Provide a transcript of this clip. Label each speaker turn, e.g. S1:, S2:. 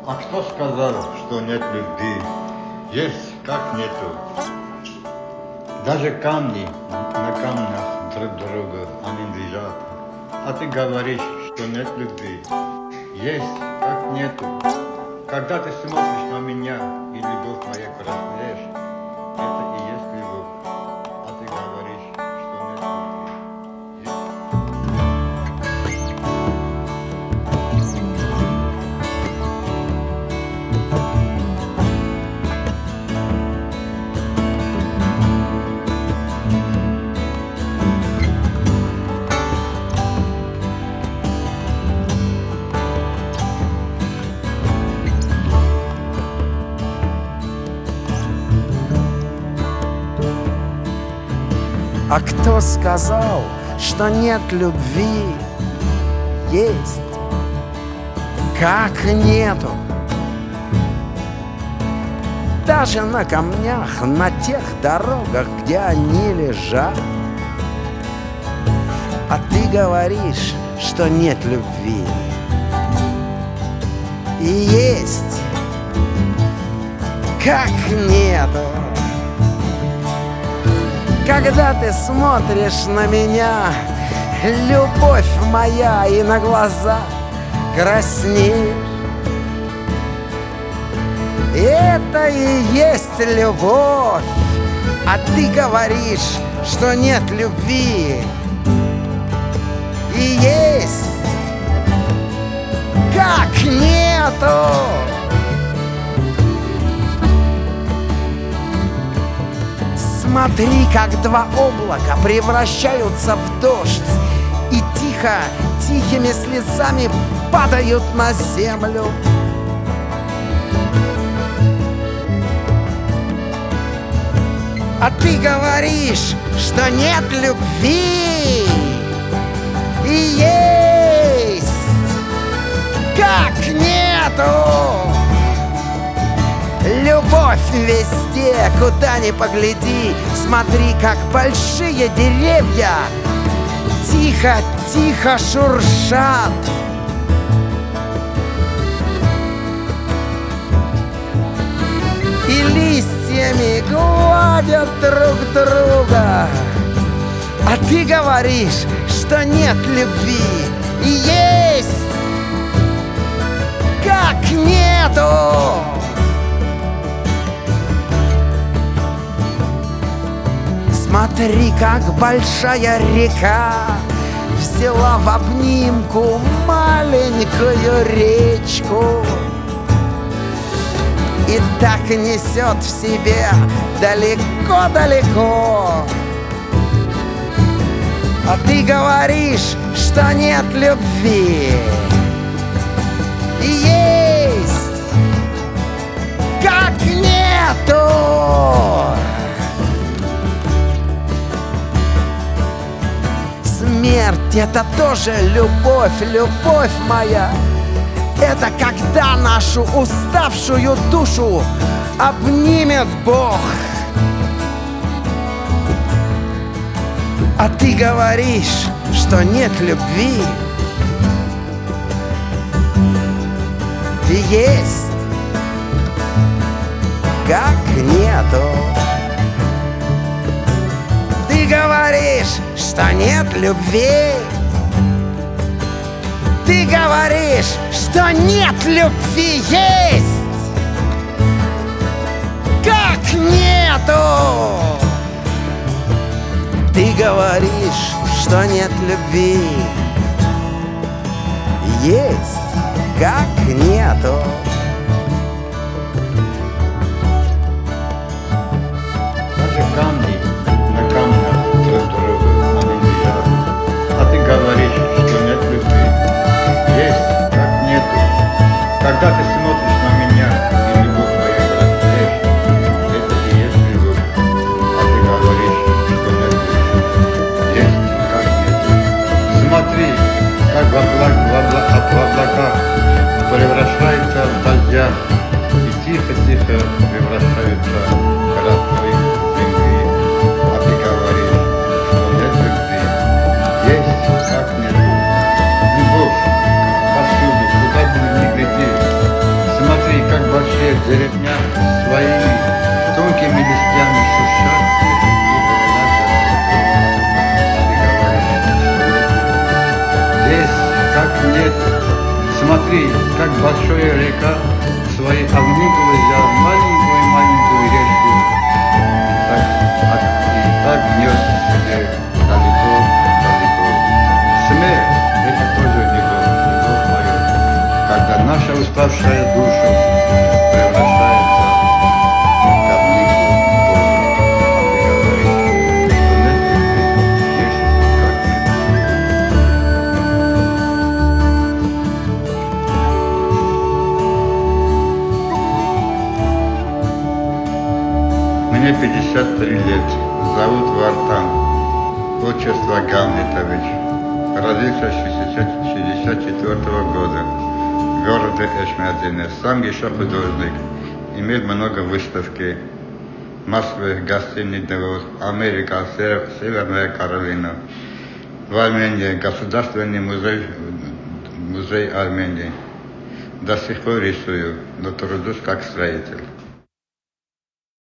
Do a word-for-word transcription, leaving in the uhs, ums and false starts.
S1: А кто сказал, что нет любви? Есть, как нету. Даже камни на камнях друг друга, они лежат. А ты говоришь, что нет любви. Есть, как нету. Когда ты смотришь на меня, и любовь моя краснеешь, это и есть любовь. А ты говоришь, что нет любви. Есть.
S2: А кто сказал, что нет любви? Есть, как нету. Даже на камнях, на тех дорогах, где они лежат. А ты говоришь, что нет любви. И есть, как нету. Когда ты смотришь на меня, любовь моя, и на глаза краснеешь. Это и есть любовь. А ты говоришь, что нет любви. И есть, как нету. Смотри, как два облака превращаются в дождь и тихо, тихими слезами падают на землю. А ты говоришь, что нет любви. И есть, как нету. Любовь везде, куда ни погляди. Смотри, как большие деревья тихо-тихо шуршат. И листьями гладят друг друга. А ты говоришь, что нет любви. И есть, как нету. Смотри, как большая река взяла в обнимку маленькую речку и так несет в себе далеко-далеко. А ты говоришь, что нет любви. И есть, как нету. Смерть — это тоже любовь, любовь моя. Это когда нашу уставшую душу обнимет Бог. А ты говоришь, что нет любви. И есть, как нету. Ты говоришь, что нет любви. Ты говоришь, что нет любви. Есть, как нету. Ты говоришь, что нет любви. Есть, как нету.
S1: Даже камни на камнях друг друга, они лежат. А ты говоришь, что нет любви. Есть, как нету. Когда ты смотришь на меня, и любовь моя краснеешь, это и есть любовь. А ты говоришь, что нет любви. Есть, как нету. Смотри, как в облак- в облак- в облаках превращается в дождя, и тихо-тихо превращаются в красные земли. А ты говоришь, что нет любви. Есть, как нету. Любовь повсюду, куда бы ни гляди. Смотри, где деревня своими тонкими листьями шуршат, здесь как нет. Смотри, как большая река своей огниковой взял маленькую-маленькую речку. Так, от, и так нес себе далеко-далеко. Смерть — это тоже любовь, любовь моя. Когда наша уставшая душа превращается в книгу Божию, а ты говоришь, что нет любви, есть как нет. Мне пятьдесят три лет, зовут Вартан, отчество Гамлетович. Родился с шестьдесят четвёртого года в городе Эшмядине. Сам еще художник, имел много выставки в Москве, гостиный двор, Америка, Северная Каролина, в Армении, Государственный музей, музей Армении. До сих пор рисую, но тружусь как строитель.